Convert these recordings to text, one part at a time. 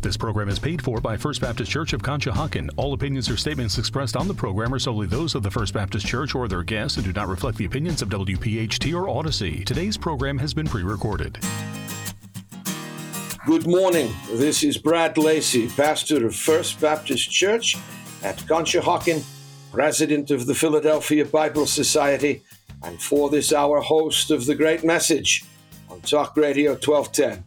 This program is paid for by First Baptist Church of Conshohocken. All opinions or statements expressed on the program are solely those of the First Baptist Church or their guests and do not reflect the opinions of WPHT or Odyssey. Today's program has been pre-recorded. Good morning. This is Brad Lacey, pastor of First Baptist Church at Conshohocken, president of the Philadelphia Bible Society, and for this hour, host of The Great Message on Talk Radio 1210,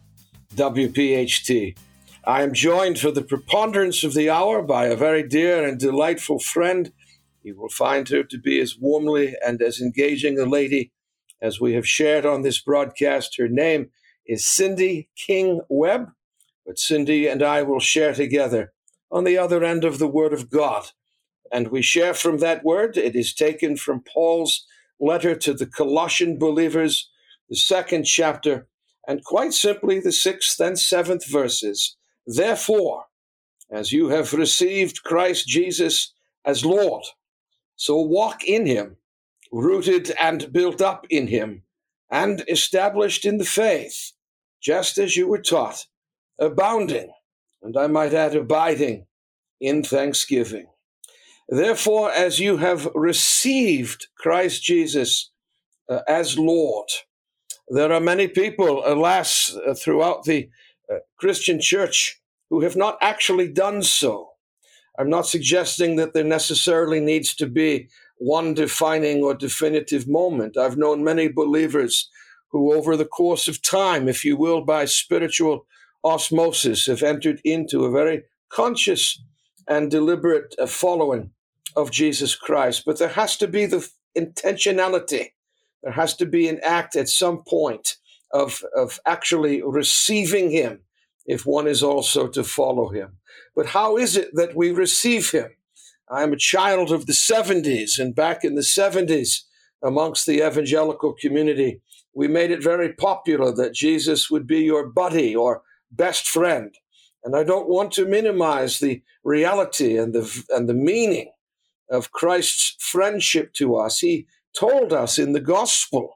WPHT. I am joined for the preponderance of the hour by a very dear and delightful friend. You will find her to be as warmly and as engaging a lady as we have shared on this broadcast. Her name is Cindy King Webb, but Cindy and I will share together on the other end of the Word of God. And we share from that Word. It is taken from Paul's letter to the Colossian believers, the 2nd chapter, and quite simply the 6th and 7th verses. Therefore, as you have received Christ Jesus as Lord, so walk in him, rooted and built up in him, and established in the faith, just as you were taught, abounding, and I might add abiding, in thanksgiving. Therefore, as you have received Christ Jesus as Lord, there are many people, alas, throughout the Christian church who have not actually done so. I'm not suggesting that there necessarily needs to be one defining or definitive moment. I've known many believers who over the course of time, if you will, by spiritual osmosis, have entered into a very conscious and deliberate following of Jesus Christ. But there has to be the intentionality. There has to be an act at some point of actually receiving him if one is also to follow him. But how is it that we receive him? I'm a child of the 70s, and back in the 70s, amongst the evangelical community, we made it very popular that Jesus would be your buddy or best friend. And I don't want to minimize the reality and the meaning of Christ's friendship to us. He told us in the Gospel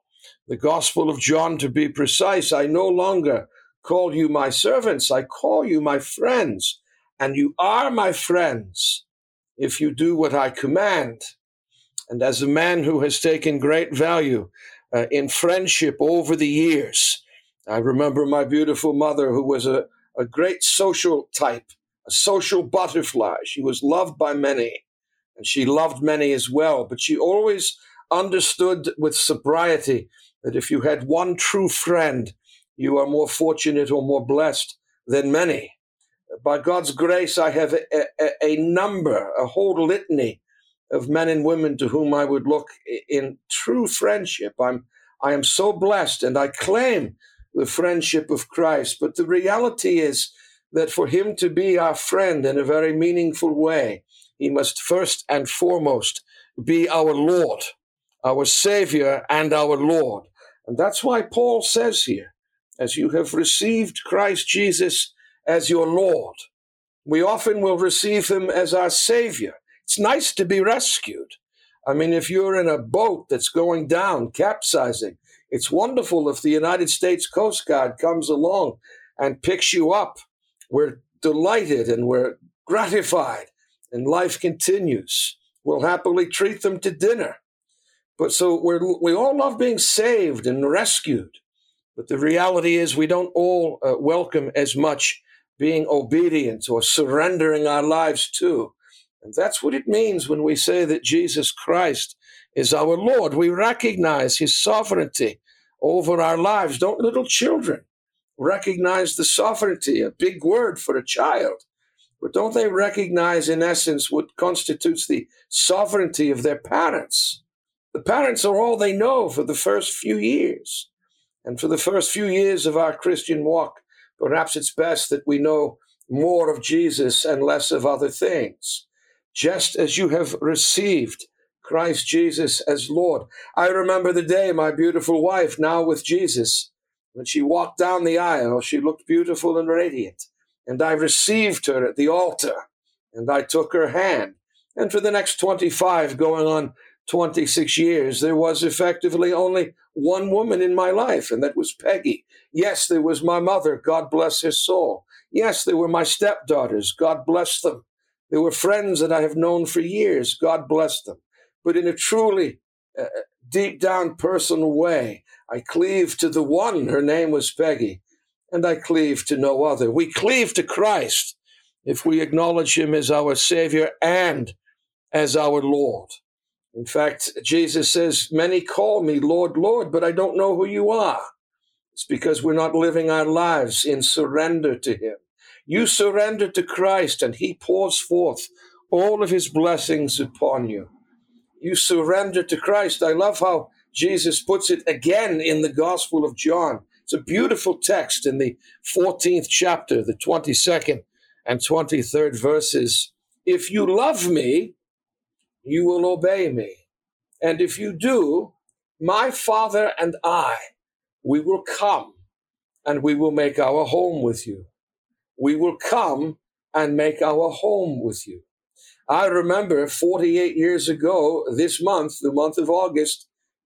of John to be precise, I no longer call you my servants, I call you my friends, and you are my friends if you do what I command. And as a man who has taken great value in friendship over the years, I remember my beautiful mother, who was a great social type, a social butterfly. She was loved by many, and she loved many as well, but she always understood with sobriety that if you had one true friend, you are more fortunate or more blessed than many. By God's grace, I have a number, a whole litany of men and women to whom I would look in true friendship. I am so blessed, and I claim the friendship of Christ. But the reality is that for him to be our friend in a very meaningful way, he must first and foremost be our Lord, our Savior and our Lord. And that's why Paul says here, as you have received Christ Jesus as your Lord, we often will receive him as our Savior. It's nice to be rescued. I mean, if you're in a boat that's going down, capsizing, it's wonderful if the United States Coast Guard comes along and picks you up. We're delighted and we're gratified, and life continues. We'll happily treat them to dinner. But so we all love being saved and rescued. But the reality is we don't all welcome as much being obedient or surrendering our lives to. And that's what it means when we say that Jesus Christ is our Lord. We recognize his sovereignty over our lives. Don't little children recognize the sovereignty? A big word for a child. But don't they recognize, in essence, what constitutes the sovereignty of their parents? The parents are all they know for the first few years. And for the first few years of our Christian walk, perhaps it's best that we know more of Jesus and less of other things. Just as you have received Christ Jesus as Lord. I remember the day my beautiful wife, now with Jesus, when she walked down the aisle, she looked beautiful and radiant. And I received her at the altar, and I took her hand. And for the next 25, going on 26 years, there was effectively only one woman in my life, and that was Peggy. Yes, there was my mother, God bless her soul. Yes, there were my stepdaughters, God bless them. There were friends that I have known for years, God bless them. But in a truly deep down personal way, I cleave to the one, her name was Peggy, and I cleave to no other. We cleave to Christ if we acknowledge him as our Savior and as our Lord. In fact, Jesus says, many call me Lord, Lord, but I don't know who you are. It's because we're not living our lives in surrender to him. You surrender to Christ and he pours forth all of his blessings upon you. You surrender to Christ. I love how Jesus puts it again in the Gospel of John. It's a beautiful text in the 14th chapter, the 22nd and 23rd verses. If you love me, you will obey me. And if you do, my Father and I, we will come and we will make our home with you. We will come and make our home with you. I remember 48 years ago, this month, the month of August,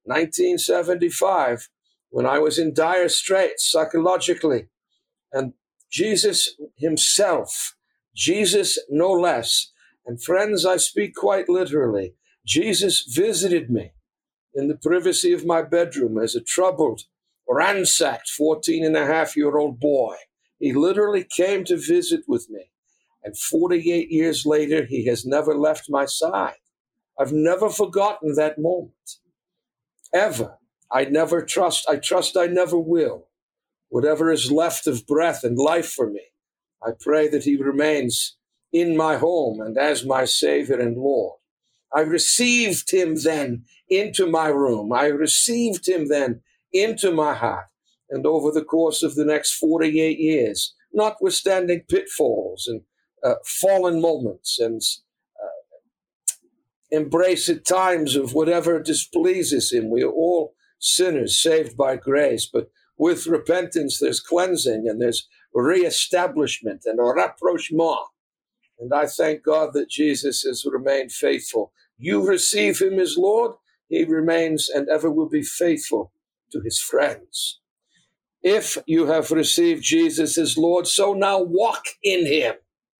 1975, when I was in dire straits psychologically, and Jesus himself, Jesus no less, and friends, I speak quite literally, Jesus visited me in the privacy of my bedroom as a troubled, ransacked 14-and-a-half-year-old boy. He literally came to visit with me. And 48 years later, he has never left my side. I've never forgotten that moment. Ever. I trust I never will. Whatever is left of breath and life for me, I pray that he remains in my home and as my Savior and Lord. I received him then into my room. I received him then into my heart. And over the course of the next 48 years, notwithstanding pitfalls and fallen moments and embrace at times of whatever displeases him, we are all sinners saved by grace. But with repentance, there's cleansing and there's reestablishment and a rapprochement. And I thank God that Jesus has remained faithful. You receive him as Lord, he remains and ever will be faithful to his friends. If you have received Jesus as Lord, so now walk in him.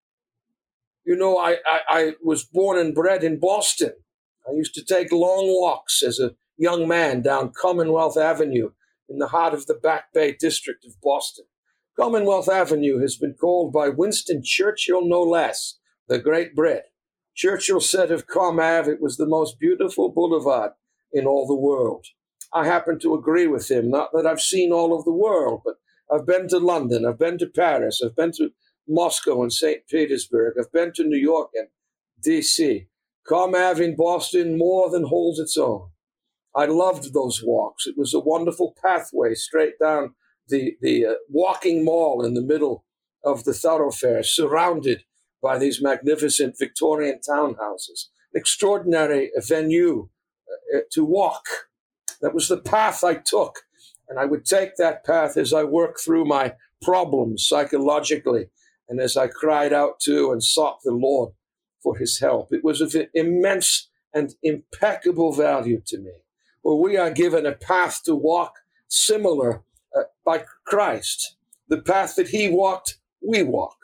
You know, I was born and bred in Boston. I used to take long walks as a young man down Commonwealth Avenue in the heart of the Back Bay district of Boston. Commonwealth Avenue has been called by Winston Churchill, no less, the great Brit. Churchill said of Comm Ave, it was the most beautiful boulevard in all the world. I happen to agree with him, not that I've seen all of the world, but I've been to London, I've been to Paris, I've been to Moscow and St. Petersburg, I've been to New York and D.C. Comm Ave in Boston more than holds its own. I loved those walks. It was a wonderful pathway straight down the walking mall in the middle of the thoroughfare, surrounded by these magnificent Victorian townhouses. Extraordinary venue to walk. That was the path I took. And I would take that path as I worked through my problems psychologically and as I cried out to and sought the Lord for his help. It was of immense and impeccable value to me. Well, we are given a path to walk similar by Christ. The path that he walked, we walk.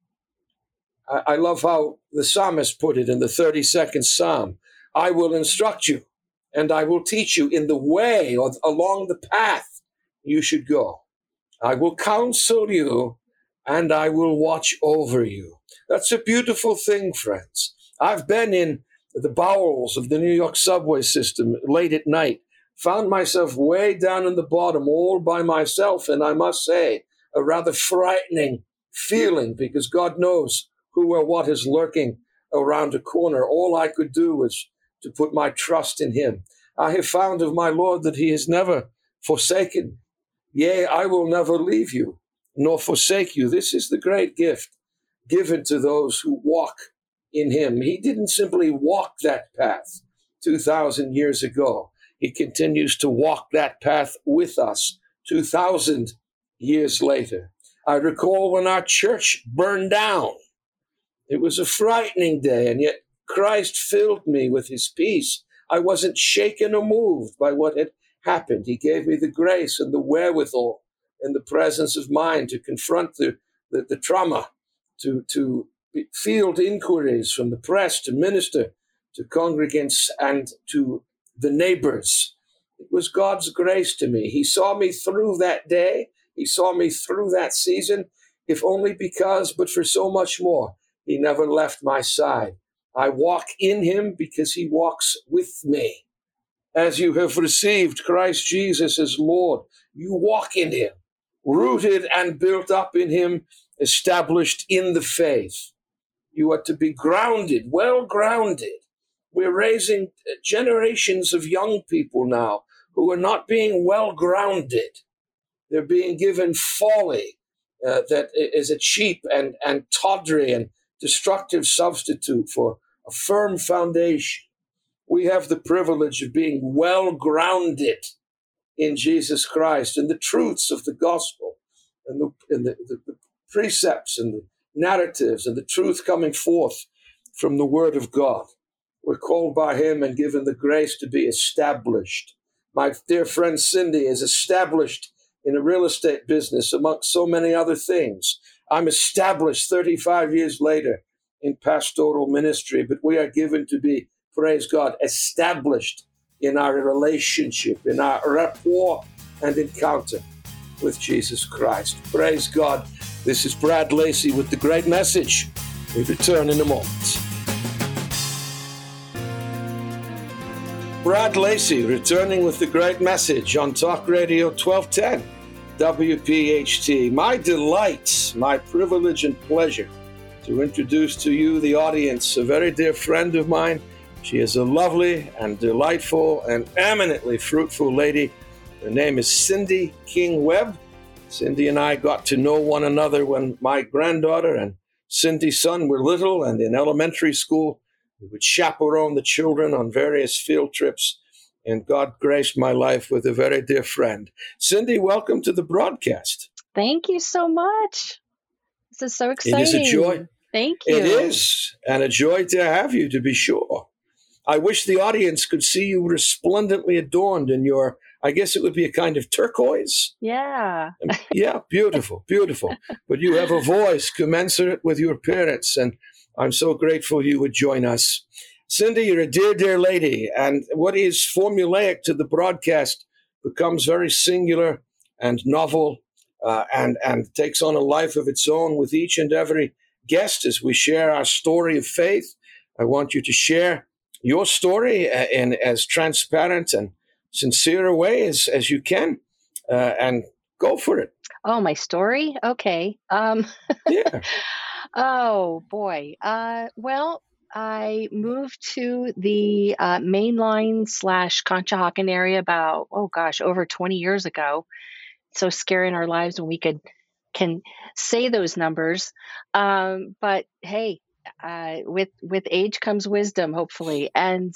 I love how the psalmist put it in the 32nd Psalm. I will instruct you and I will teach you in the way or along the path you should go. I will counsel you and I will watch over you. That's a beautiful thing, friends. I've been in the bowels of the New York subway system late at night, found myself way down in the bottom all by myself, and I must say, a rather frightening feeling because God knows who or what is lurking around a corner. All I could do was to put my trust in him. I have found of my Lord that he has never forsaken me. Yea, I will never leave you nor forsake you. This is the great gift given to those who walk in him. He didn't simply walk that path 2,000 years ago. He continues to walk that path with us 2,000 years later. I recall when our church burned down. It was a frightening day, and yet Christ filled me with his peace. I wasn't shaken or moved by what had happened. He gave me the grace and the wherewithal and the presence of mind to confront the trauma, to field inquiries from the press, to minister to congregants and to the neighbors. It was God's grace to me. He saw me through that day. He saw me through that season, if only because, but for so much more, he never left my side. I walk in him because he walks with me. As you have received Christ Jesus as Lord, you walk in him, rooted and built up in him, established in the faith. You are to be grounded, well grounded. We're raising generations of young people now who are not being well grounded. They're being given folly that is a cheap and tawdry and destructive substitute for a firm foundation. We have the privilege of being well grounded in Jesus Christ and the truths of the gospel and the precepts and the narratives and the truth coming forth from the word of God. We're called by him and given the grace to be established. My dear friend Cindy is established in a real estate business amongst so many other things. I'm established 35 years later in pastoral ministry, but we are given to be, praise God, established in our relationship, in our rapport and encounter with Jesus Christ. Praise God. This is Brad Lacey with the great message. We return in a moment. Brad Lacey returning with the great message on Talk Radio 1210 WPHT. My delight, my privilege and pleasure to introduce to you, the audience, a very dear friend of mine. She is a lovely and delightful and eminently fruitful lady. Her name is Cindy King Webb. Cindy and I got to know one another when my granddaughter and Cindy's son were little and in elementary school. We would chaperone the children on various field trips, and God graced my life with a very dear friend. Cindy, welcome to the broadcast. Thank you so much. This is so exciting. It is a joy. Thank you. It is, and a joy to have you, to be sure. I wish the audience could see you resplendently adorned in your, I guess it would be a kind of turquoise. Yeah. Yeah, beautiful, beautiful. But you have a voice commensurate with your parents, and I'm so grateful you would join us. Cindy, you're a dear, dear lady, and what is formulaic to the broadcast becomes very singular and novel and takes on a life of its own with each and every guest as we share our story of faith. I want you to share your story in as transparent and sincere a way as you can, and go for it. Oh, my story? Okay. Yeah. Oh, boy. Well, I moved to the mainline / Conshohocken area about, over 20 years ago. So scary in our lives when we can say those numbers. But hey, with age comes wisdom, hopefully. And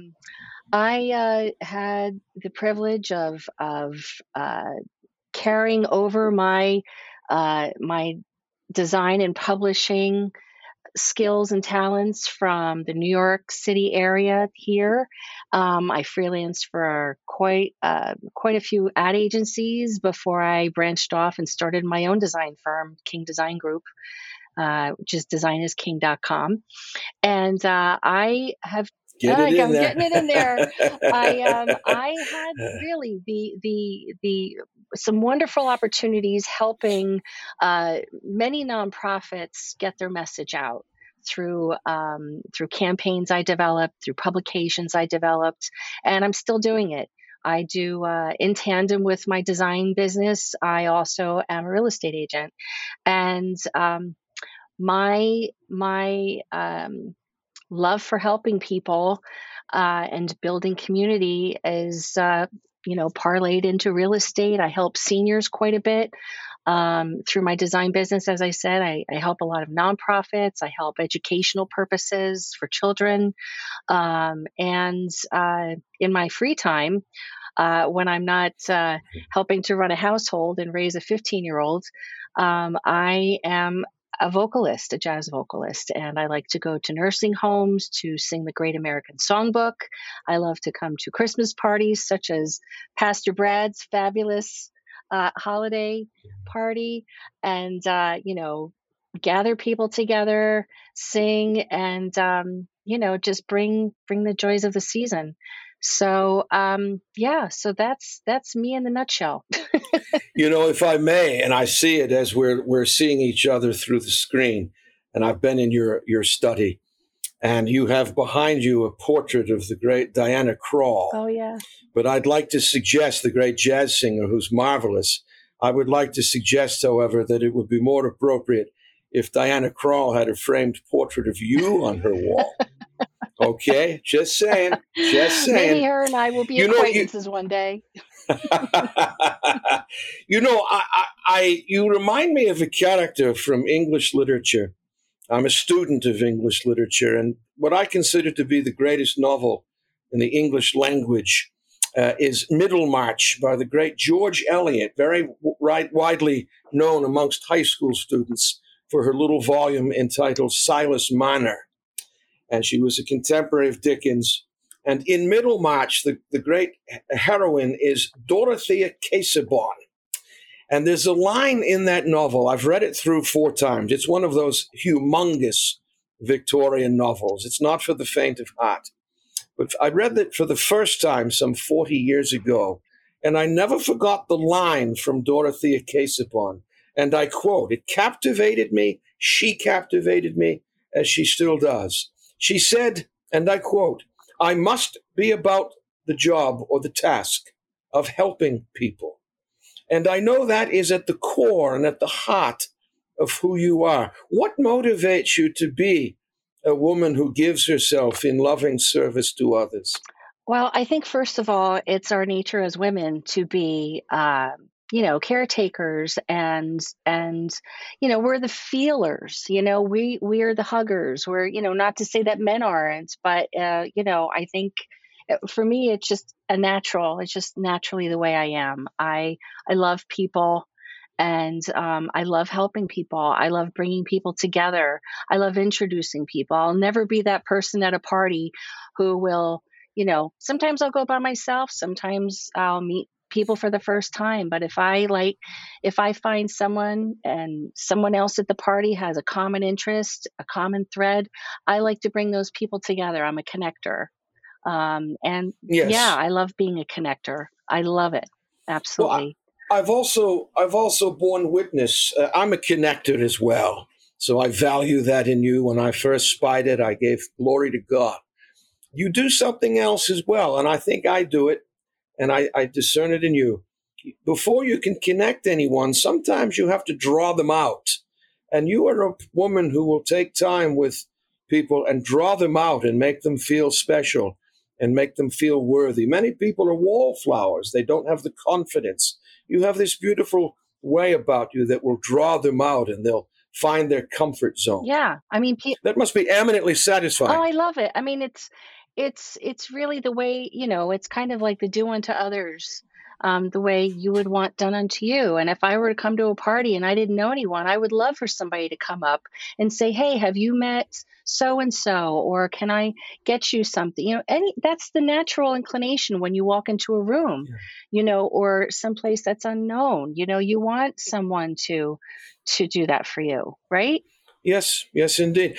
I had the privilege of carrying over my my design and publishing skills and talents from the New York City area here. I freelanced for quite a few ad agencies before I branched off and started my own design firm, King Design Group, which is designisking.com. And I have I'm getting it in there. I had really the some wonderful opportunities helping many nonprofits get their message out through campaigns I developed, through publications I developed, and I'm still doing it. I do in tandem with my design business. I also am a real estate agent, and my love for helping people and building community is, parlayed into real estate. I help seniors quite a bit through my design business. As I said, I help a lot of nonprofits. I help educational purposes for children. And in my free time, when I'm not helping to run a household and raise a 15-year-old, I am a vocalist, a jazz vocalist, and I like to go to nursing homes to sing the Great American Songbook. I love to come to Christmas parties, such as Pastor Brad's fabulous holiday party, and gather people together, sing, and just bring the joys of the season. So so that's me in the nutshell. If I may, and I see it as we're seeing each other through the screen, and I've been in your study, and you have behind you a portrait of the great Diana Krall. Oh, yeah. But I'd like to suggest, the great jazz singer who's marvelous, I would like to suggest, however, that it would be more appropriate if Diana Krall had a framed portrait of you on her wall. Okay, just saying. Maybe her and I will be acquaintances one day. You remind me of a character from English literature. I'm a student of English literature, and what I consider to be the greatest novel in the English language is Middlemarch by the great George Eliot, very widely known amongst high school students for her little volume entitled Silas Marner. And she was a contemporary of Dickens. And in Middlemarch, the great heroine is Dorothea Casaubon. And there's a line in that novel, I've read it through 4 times. It's one of those humongous Victorian novels. It's not for the faint of heart. But I read it for the first time some 40 years ago, and I never forgot the line from Dorothea Casaubon. And I quote, "It captivated me, she captivated me, as she still does." She said, and I quote, "I must be about the job or the task of helping people." And I know that is at the core and at the heart of who you are. What motivates you to be a woman who gives herself in loving service to others? Well, I think first of all, it's our nature as women to be, caretakers, and we're the feelers. We are the huggers. We're not to say that men aren't, but I think for me it's just it's just naturally the way I am. I love people. And I love helping people. I love bringing people together. I love introducing people. I'll never be that person at a party who will, sometimes I'll go by myself. Sometimes I'll meet people for the first time. But if I find someone and someone else at the party has a common interest, a common thread, I like to bring those people together. I'm a connector. Yes. Yeah, I love being a connector. I love it. Absolutely. Well, I've also borne witness. I'm a connector as well, so I value that in you. When I first spied it, I gave glory to God. You do something else as well, and I think I do it, and I discern it in you. Before you can connect anyone, sometimes you have to draw them out, and you are a woman who will take time with people and draw them out and make them feel special and make them feel worthy. Many people are wallflowers. They don't have the confidence. You have this beautiful way about you that will draw them out and they'll find their comfort zone. Yeah. I mean, that must be eminently satisfying. Oh, I love it. I mean, it's really the way, it's kind of like the do unto others, the way you would want done unto you. And if I were to come to a party and I didn't know anyone, I would love for somebody to come up and say, "Hey, have you met so-and-so? Or can I get you something?" That's the natural inclination when you walk into a room, or someplace that's unknown. You want someone to do that for you, right? Yes, indeed.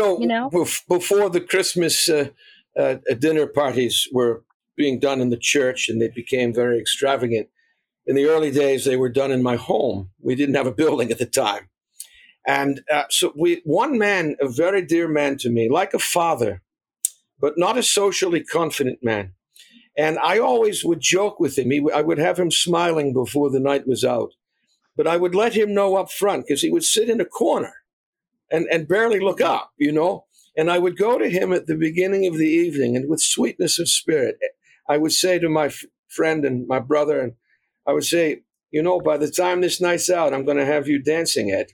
Before the Christmas dinner parties were being done in the church, and they became very extravagant. In the early days, they were done in my home. We didn't have a building at the time. And so one man, a very dear man to me, like a father, but not a socially confident man. And I always would joke with him. I would have him smiling before the night was out. But I would let him know up front, because he would sit in a corner and barely look up, And I would go to him at the beginning of the evening, and with sweetness of spirit, I would say to my friend and my brother, and I would say, by the time this night's out, I'm going to have you dancing, Ed.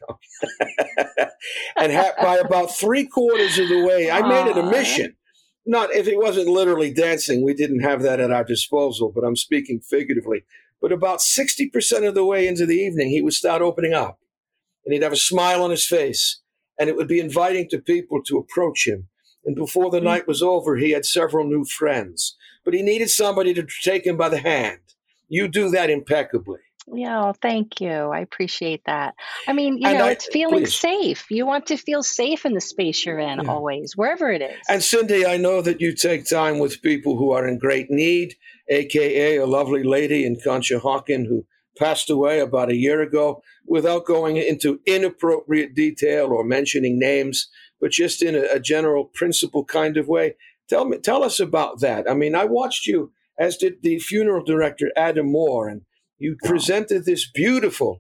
And by about 3/4 of the way, I made it a mission. Not if it wasn't literally dancing, we didn't have that at our disposal, but I'm speaking figuratively. But about 60% of the way into the evening, he would start opening up. and he'd have a smile on his face, and it would be inviting to people to approach him. And before the night was over, he had several new friends. But he needed somebody to take him by the hand. You do that impeccably. Yeah, thank you. I appreciate that. I mean, And it's feeling please. safe. You want to feel safe in the space you're in always, wherever it is. And Cindy, I know that you take time with people who are in great need, a.k.a. a lovely lady in Conshohocken who passed away about a year ago, without going into inappropriate detail or mentioning names, but just in a general principle kind of way. Tell us about that. I mean, I watched you, as did the funeral director, Adam Moore, and you presented this beautiful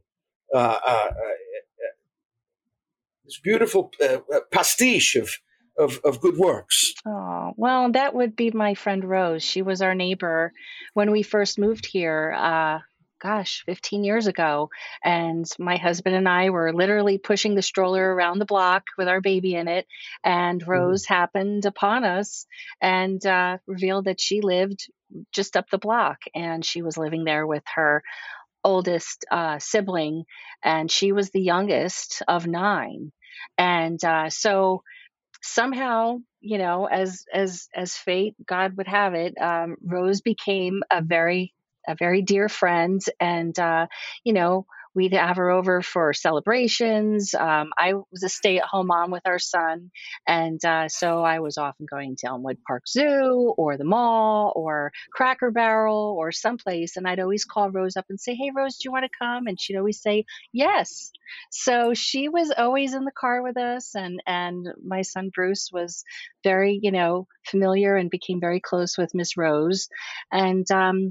pastiche of good works. Oh, well, that would be my friend Rose. She was our neighbor when we first moved here, 15 years ago. And my husband and I were literally pushing the stroller around the block with our baby in it. And Rose happened upon us and revealed that she lived just up the block. And she was living there with her oldest sibling. And she was the youngest of 9. And so somehow, as fate, God would have it, Rose became a very dear friend, and we'd have her over for celebrations. I was a stay-at-home mom with our son, and so I was often going to Elmwood Park Zoo or the mall or Cracker Barrel or someplace, and I'd always call Rose up and say, "Hey, Rose, do you want to come?" And she'd always say yes. So she was always in the car with us, and my son Bruce was very, familiar and became very close with Miss Rose, and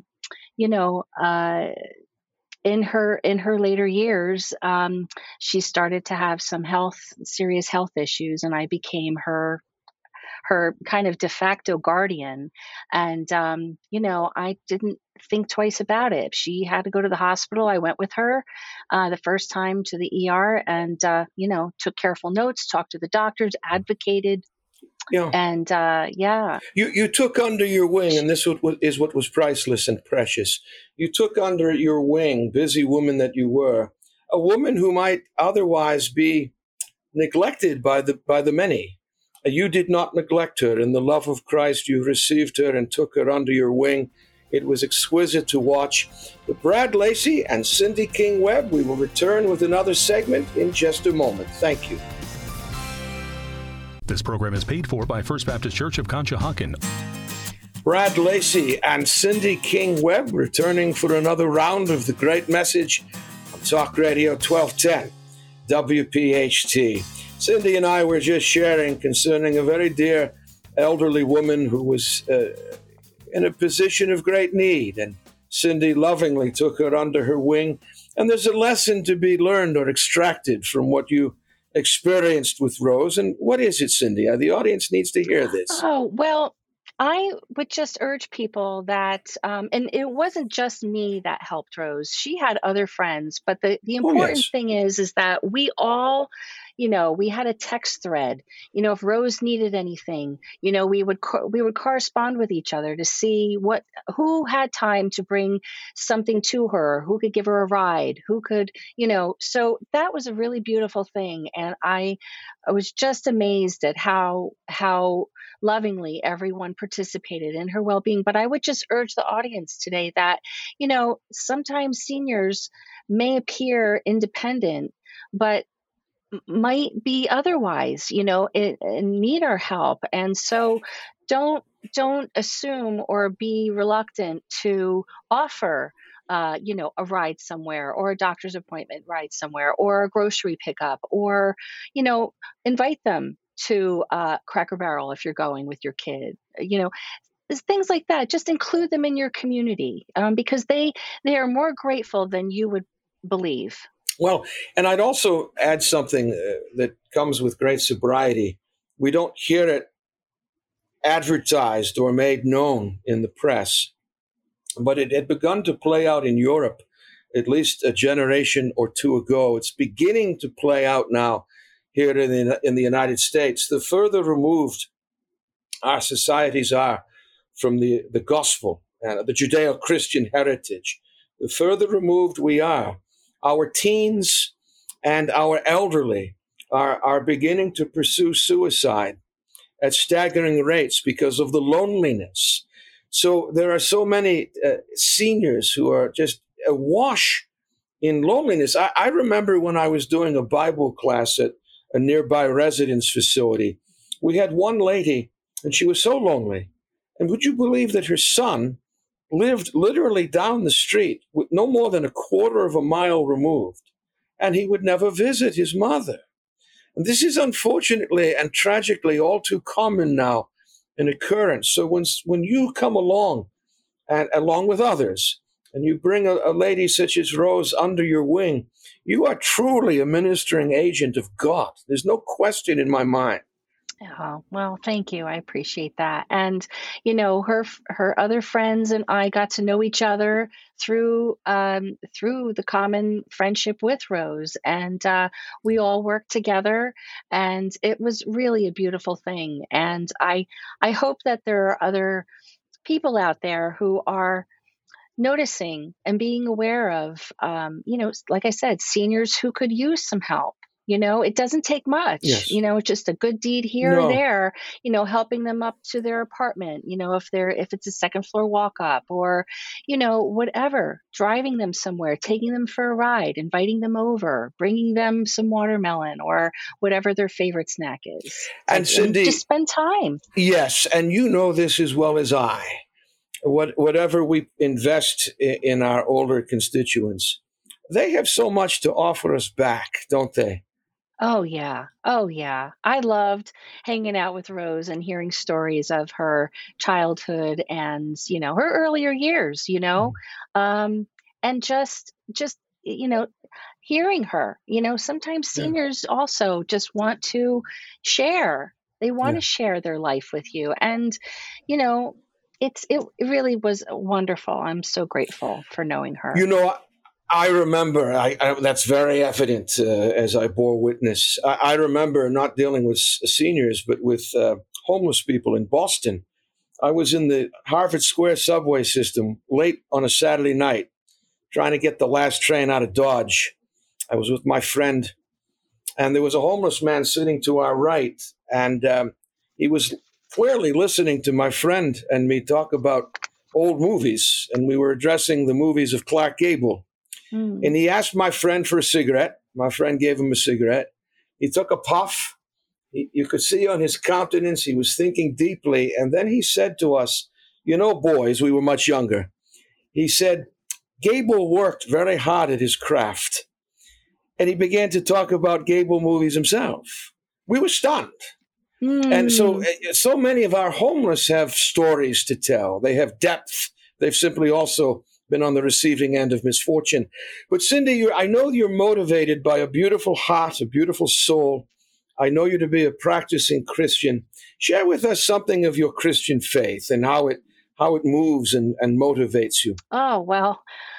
in her later years, she started to have some serious health issues, and I became her kind of de facto guardian. And I didn't think twice about it. If she had to go to the hospital, I went with her the first time to the ER, and took careful notes, talked to the doctors, advocated. Yeah. And You took under your wing, and this is what was priceless and precious. You took under your wing, busy woman that you were, a woman who might otherwise be neglected by the many. You did not neglect her. In the love of Christ, you received her and took her under your wing. It was exquisite to watch. With Brad Lacey and Cindy King Webb, we will return with another segment in just a moment. Thank you. This program is paid for by First Baptist Church of Conshohocken. Brad Lacey and Cindy King Webb returning for another round of the great message on Talk Radio 1210 WPHT. Cindy and I were just sharing concerning a very dear elderly woman who was in a position of great need, and Cindy lovingly took her under her wing. And there's a lesson to be learned or extracted from what you experienced with Rose. And what is it, Cindy? The audience needs to hear this. Oh, well, I would just urge people that, and it wasn't just me that helped Rose. She had other friends, but the important thing is that we all, we had a text thread. If Rose needed anything, we would correspond with each other to see who had time to bring something to her, who could give her a ride, who could, so that was a really beautiful thing. And I was just amazed at how lovingly everyone participated in her well-being. But I would just urge the audience today that, sometimes seniors may appear independent, but might be otherwise, and need our help. And so don't assume or be reluctant to offer a ride somewhere, or a doctor's appointment ride somewhere, or a grocery pickup, or, invite them to Cracker Barrel if you're going with your kid, things like that. Just include them in your community because they are more grateful than you would believe. Well, and I'd also add something that comes with great sobriety. We don't hear it advertised or made known in the press, but it had begun to play out in Europe at least a generation or two ago. It's beginning to play out now here in the United States. The further removed our societies are from the gospel and the Judeo-Christian heritage, the further removed we are. Our teens and our elderly are beginning to pursue suicide at staggering rates because of the loneliness. So there are so many seniors who are just awash in loneliness. I remember when I was doing a Bible class at a nearby residence facility, we had one lady, and she was so lonely. And would you believe that her son lived literally down the street, with no more than a quarter of a mile removed, and he would never visit his mother? And this is unfortunately and tragically all too common now, an occurrence. So when you come along, and along with others, and you bring a lady such as Rose under your wing, you are truly a ministering agent of God. There's no question in my mind. Oh, well, thank you. I appreciate that. And her other friends and I got to know each other through the common friendship with Rose, and we all worked together, and it was really a beautiful thing. And I hope that there are other people out there who are noticing and being aware of, like I said, seniors who could use some help. It doesn't take much, Yes. just a good deed here or No. there, helping them up to their apartment, if it's a second floor walk up, or, whatever, driving them somewhere, taking them for a ride, inviting them over, bringing them some watermelon or whatever their favorite snack is. And Cindy, just spend time. Yes. And you know this as well as I. Whatever we invest in our older constituents, they have so much to offer us back, don't they? Oh, yeah. Oh, yeah. I loved hanging out with Rose and hearing stories of her childhood and, her earlier years, and just, hearing her, sometimes Yeah. seniors also just want to share. They want Yeah. to share their life with you. And, it really was wonderful. I'm so grateful for knowing her. I remember, that's very evident as I bore witness. I remember not dealing with seniors, but with homeless people in Boston. I was in the Harvard Square subway system late on a Saturday night, trying to get the last train out of Dodge. I was with my friend, and there was a homeless man sitting to our right, and he was clearly listening to my friend and me talk about old movies, and we were addressing the movies of Clark Gable. And he asked my friend for a cigarette. My friend gave him a cigarette. He took a puff. You could see on his countenance he was thinking deeply. And then he said to us, boys, we were much younger. He said, Gable worked very hard at his craft. And he began to talk about Gable movies himself. We were stunned. And so many of our homeless have stories to tell. They have depth. They've simply also been on the receiving end of misfortune. But Cindy, I know you're motivated by a beautiful heart, a beautiful soul. I know you to be a practicing Christian. Share with us something of your Christian faith and how it moves and motivates you. Oh, well,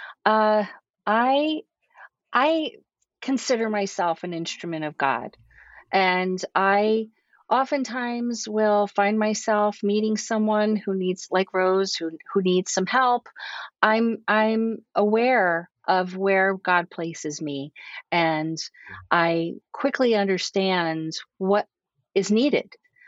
I consider myself an instrument of God, and I oftentimes will find myself meeting someone who needs, like Rose, who needs some help. I'm aware of where God places me, and I quickly understand what is needed.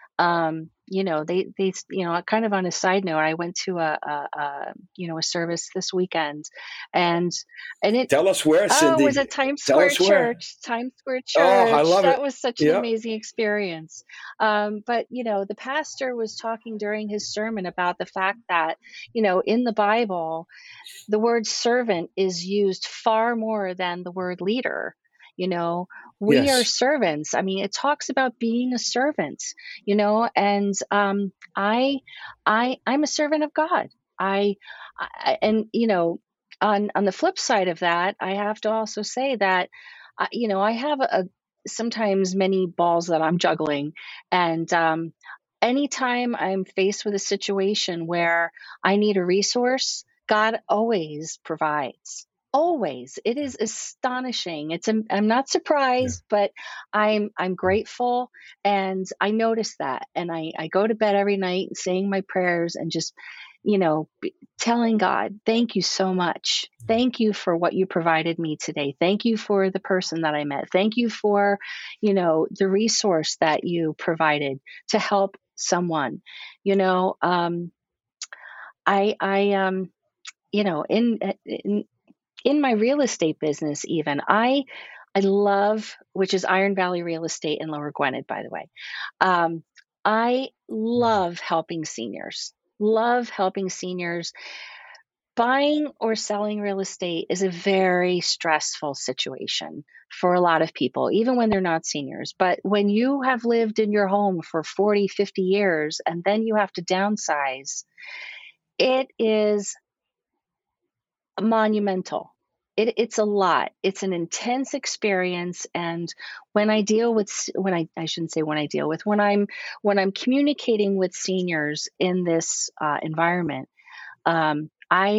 They kind of on a side note, I went to a service this weekend, and it Tell us where, Cindy. it was at Times Square Church. Times Square Church. Oh, I love it. That was such an amazing experience. But the pastor was talking during his sermon about the fact that in the Bible, the word servant is used far more than the word leader. We are servants. I mean, it talks about being a servant, and I'm a servant of God. On the flip side of that, I have to also say that, I have sometimes many balls that I'm juggling, and anytime I'm faced with a situation where I need a resource, God always provides. Always. It is astonishing. I'm not surprised, but I'm grateful, and I notice that. And I go to bed every night saying my prayers and just telling God, thank you so much. Thank you for what you provided me today. Thank you for the person that I met. Thank you for, the resource that you provided to help someone. I in my real estate business, even I love, which is Iron Valley Real Estate in Lower Gwinnett, by the way. I love helping seniors. Love helping seniors. Buying or selling real estate is a very stressful situation for a lot of people, even when they're not seniors. But when you have lived in your home for 40, 50 years, and then you have to downsize, it is monumental. It's a lot. It's an intense experience. And when I deal with, I shouldn't say when I deal with, when I'm communicating with seniors in this environment, I'm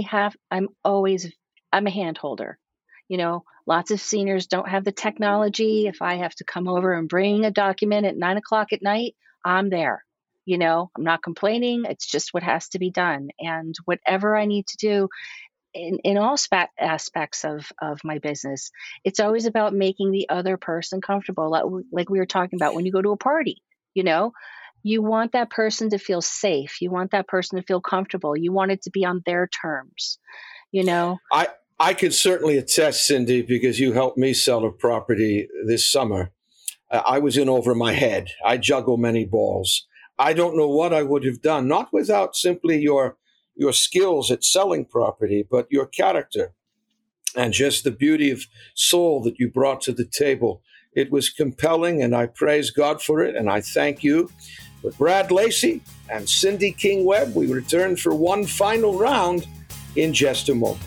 a hand holder. Lots of seniors don't have the technology. If I have to come over and bring a document at 9:00 at night, I'm there. I'm not complaining. It's just what has to be done. And whatever I need to do in all aspects of my business, it's always about making the other person comfortable. Like we were talking about when you go to a party, you want that person to feel safe. You want that person to feel comfortable. You want it to be on their terms, I can certainly attest, Cindy, because you helped me sell a property this summer. I was in over my head. I juggle many balls. I don't know what I would have done, not without simply your skills at selling property, but your character and just the beauty of soul that you brought to the table. It was compelling, and I praise God for it, and I thank you. But Brad Lacey and Cindy King Webb, we return for one final round in just a moment.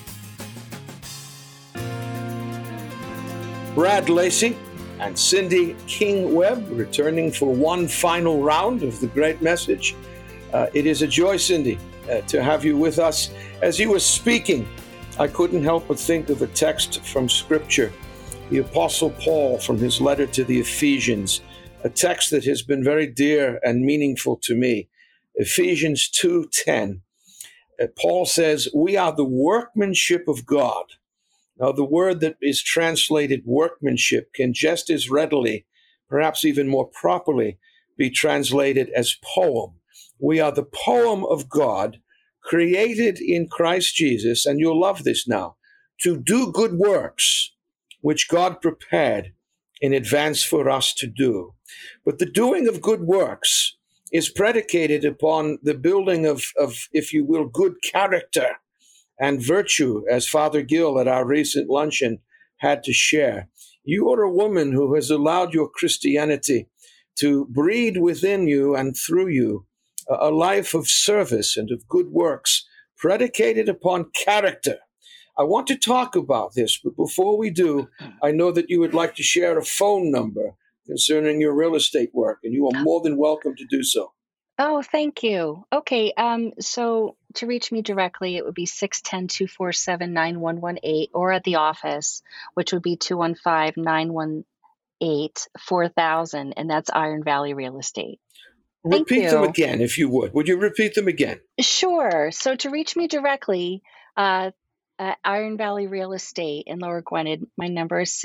Brad Lacey and Cindy King Webb returning for one final round of the great message. It is a joy, Cindy, to have you with us. As you were speaking, I couldn't help but think of a text from Scripture, the Apostle Paul from his letter to the Ephesians, a text that has been very dear and meaningful to me. Ephesians 2:10. Paul says, "We are the workmanship of God." Now, the word that is translated workmanship can just as readily, perhaps even more properly, be translated as poem. We are the poem of God, created in Christ Jesus, and you'll love this now, to do good works, which God prepared in advance for us to do. But the doing of good works is predicated upon the building of, if you will, good character and virtue, as Father Gill at our recent luncheon had to share. You are a woman who has allowed your Christianity to breed within you and through you a life of service and of good works predicated upon character. I want to talk about this, but before we do, I know that you would like to share a phone number concerning your real estate work, and you are more than welcome to do so. Oh, thank you. Okay, so to reach me directly, it would be 610-247-9118, or at the office, which would be 215-918-4000, and that's Iron Valley Real Estate. Repeat them again, if you would. Would you repeat them again? Sure. So to reach me directly, at Iron Valley Real Estate in Lower Gwinnett, my number is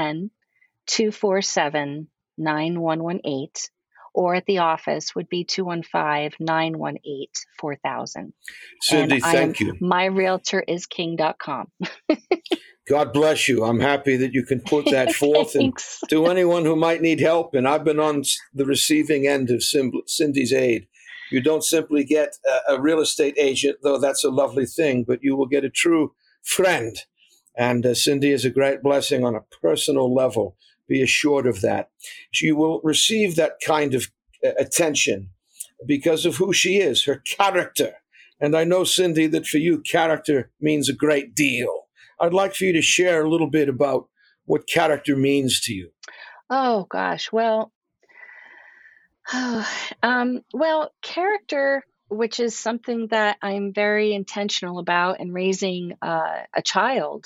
610-247-9118. Or at the office would be 215-918-4000. Cindy, thank you. My realtor is king.com. God bless you. I'm happy that you can put that forth. And to anyone who might need help, and I've been on the receiving end of Cindy's aid, you don't simply get a real estate agent, though that's a lovely thing, but you will get a true friend. And Cindy is a great blessing on a personal level. Be assured of that. She will receive that kind of attention because of who she is, her character. And I know, Cindy, that for you, character means a great deal. I'd like for you to share a little bit about what character means to you. Oh, gosh. Well, character, which is something that I'm very intentional about in raising a child.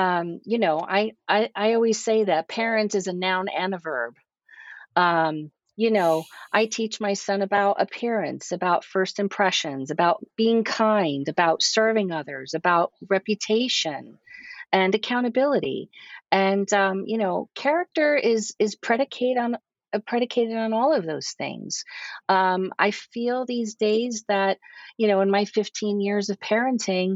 I always say that parent is a noun and a verb. I teach my son about appearance, about first impressions, about being kind, about serving others, about reputation and accountability. And character is predicated on all of those things. I feel these days that, in my 15 years of parenting,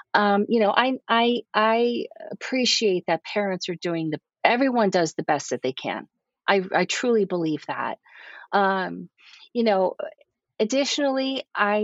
I appreciate that parents are everyone does the best that they can. I truly believe that. Um, you know, Additionally,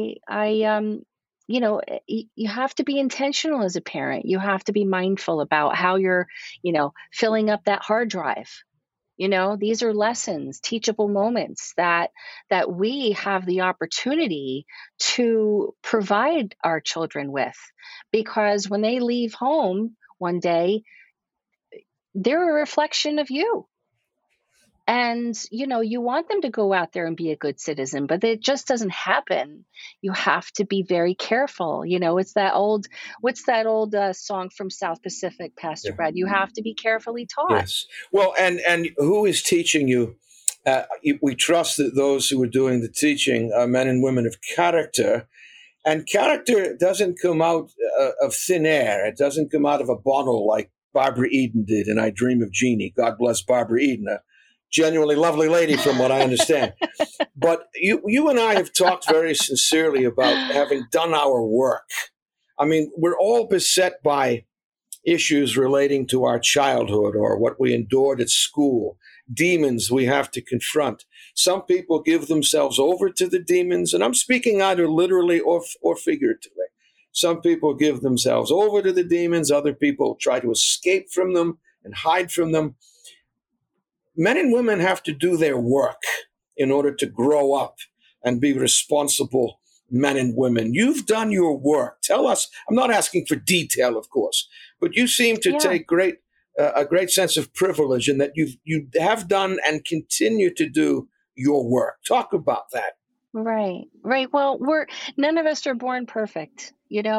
you have to be intentional as a parent. You have to be mindful about how you're, filling up that hard drive. These are lessons, teachable moments that we have the opportunity to provide our children with, because when they leave home one day, they're a reflection of you. And, you want them to go out there and be a good citizen, but it just doesn't happen. You have to be very careful. It's what's that old song from South Pacific, Pastor Brad? You have to be carefully taught. Yes. Well, and who is teaching you? We trust that those who are doing the teaching are men and women of character. And character doesn't come out of thin air. It doesn't come out of a bottle like Barbara Eden did in I Dream of Jeannie. God bless Barbara Eden, a genuinely lovely lady from what I understand. But you and I have talked very sincerely about having done our work. I mean, we're all beset by issues relating to our childhood or what we endured at school, demons we have to confront. Some people give themselves over to the demons, and I'm speaking either literally or figuratively. Some people give themselves over to the demons. Other people try to escape from them and hide from them. Men and women have to do their work in order to grow up and be responsible men and women. You've done your work. Tell us, I'm not asking for detail, of course, but you seem to take a great sense of privilege in that you have done and continue to do your work. Talk about that. Right. Well, none of us are born perfect,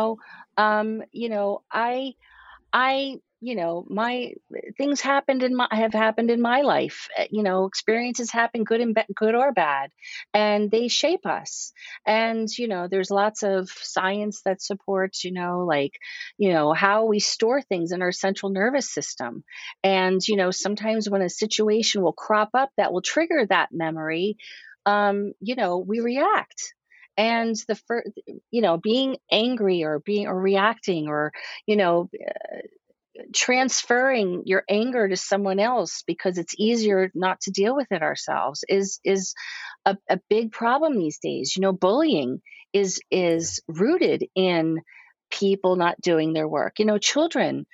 my things have happened in my life. Experiences happen, good or bad, and they shape us. And there's lots of science that supports, how we store things in our central nervous system. And sometimes when a situation will crop up that will trigger that memory, we react. And being angry or reacting or transferring your anger to someone else because it's easier not to deal with it ourselves is a big problem these days. Bullying is rooted in people not doing their work. Children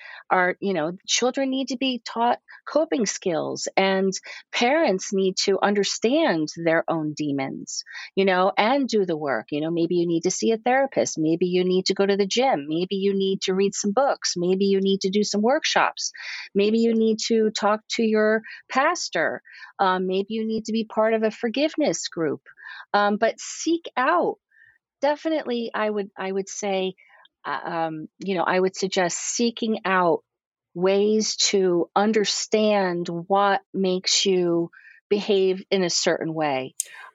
need to be taught coping skills, and parents need to understand their own demons, and do the work. Maybe you need to see a therapist. Maybe you need to go to the gym. Maybe you need to read some books. Maybe you need to do some workshops. Maybe you need to talk to your pastor. Maybe you need to be part of a forgiveness group. But seek out, definitely, I would say, I would suggest seeking out ways to understand what makes you behave in a certain way.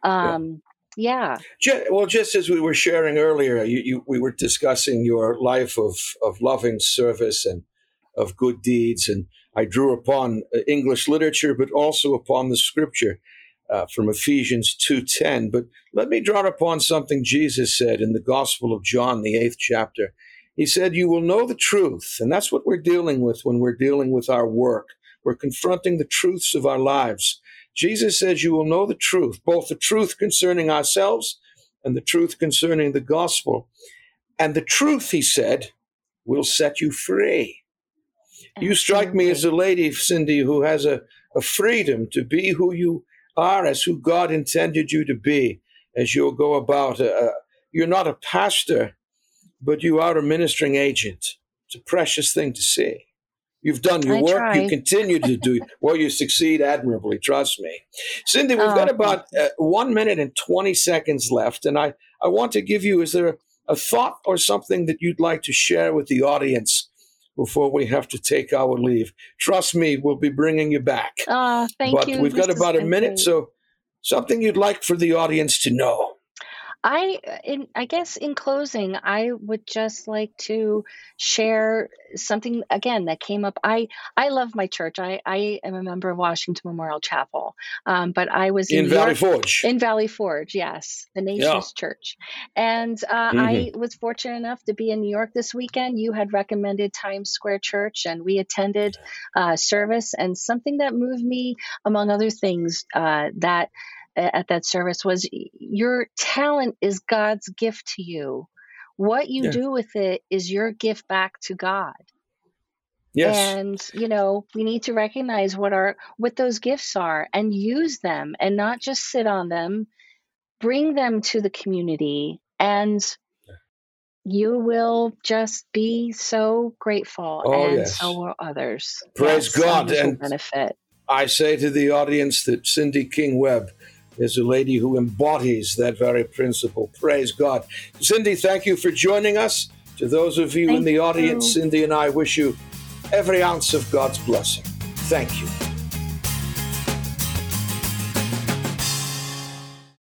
Yeah. Well, just as we were sharing earlier, we were discussing your life of loving service and of good deeds, and I drew upon English literature, but also upon the scripture from Ephesians 2:10. But let me draw upon something Jesus said in the Gospel of John, the 8th chapter. He said, "You will know the truth," and that's what we're dealing with when we're dealing with our work. We're confronting the truths of our lives. Jesus says, "You will know the truth, both the truth concerning ourselves and the truth concerning the gospel. And the truth," he said, "will set you free." Absolutely. You strike me as a lady, Cindy, who has a freedom to be who you are, as who God intended you to be, as you'll go about. You're not a pastor, but you are a ministering agent. It's a precious thing to see. You've done your work. Try. You continue to do well. You succeed admirably. Trust me. Cindy, we've got about 1 minute and 20 seconds left. And I want to give you, is there a thought or something that you'd like to share with the audience before we have to take our leave? Trust me, we'll be bringing you back. Thank you. But we've got about a minute. Great. So something you'd like for the audience to know? I guess in closing, I would just like to share something again that came up. I love my church. I am a member of Washington Memorial Chapel, but I was in In New Valley York, Forge. in Valley Forge, yes, the Yeah. nation's church. And I was fortunate enough to be in New York this weekend. You had recommended Times Square Church, and we attended service. And something that moved me, among other things, that at that service was your talent is God's gift to you. What you Yeah. do with it is your gift back to God. Yes. And, we need to recognize what those gifts are and use them and not just sit on them, bring them to the community, and you will just be so grateful, Oh, and yes. so will others. Praise Yes, God. others will And benefit. I say to the audience that Cindy King Webb is a lady who embodies that very principle. Praise God. Cindy, thank you for joining us. To those of you in the audience, Cindy and I wish you every ounce of God's blessing. Thank you.